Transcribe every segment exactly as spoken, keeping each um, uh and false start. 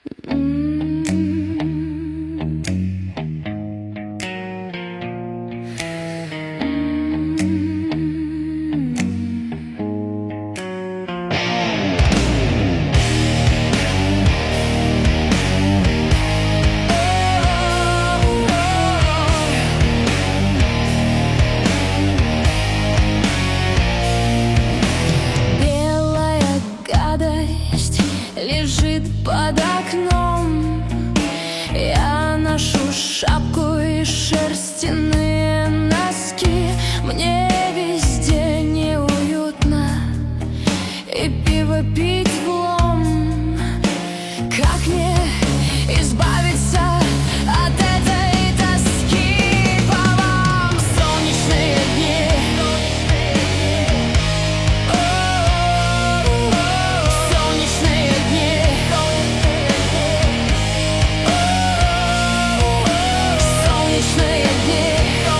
Лежит под окном. Я ношу шапку и шерстяные носки. Мне везде неуютно, и пиво пить влом. Как мне избавиться от этой тоски по вам? Солнечные дни, солнечные дни, солнечные дни.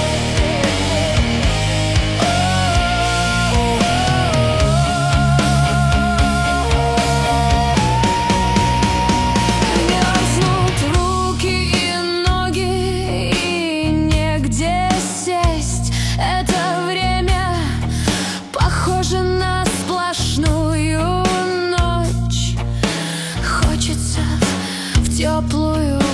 Мерзнут руки и ноги, и негде сесть. Это время похоже на сплошную ночь. Хочется в теплую